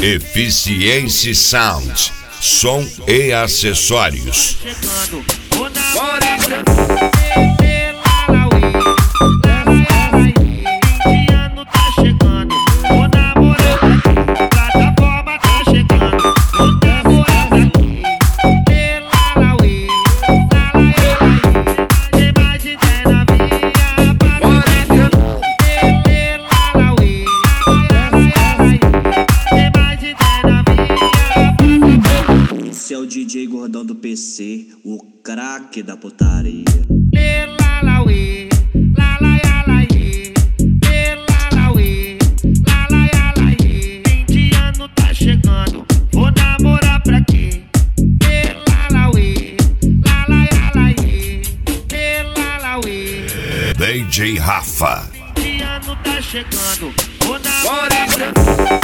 Eficiência Sound, som e acessórios. Esse é o DJ Gordão do PC, o craque da putaria. Indiano tá chegando, vou namorar pra quê? DJ Rafa. Indiano tá chegando, vou namorar pra quê?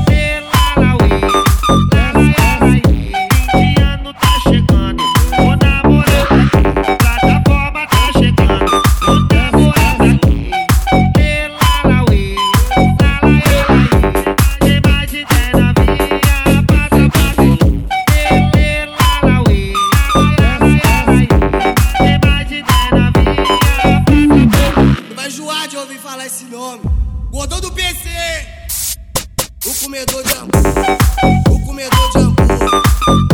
Indiano tá chegando, vou namorar pra quê? Plataforma tá chegando, vou namorar pra quê? Tem mais de 10 na via, passa pra mim. Tem mais de 10 na via. Tu vai enjoar de ouvir falar esse nome. Gordão do PC, o comedor de amor, o comedor de amor.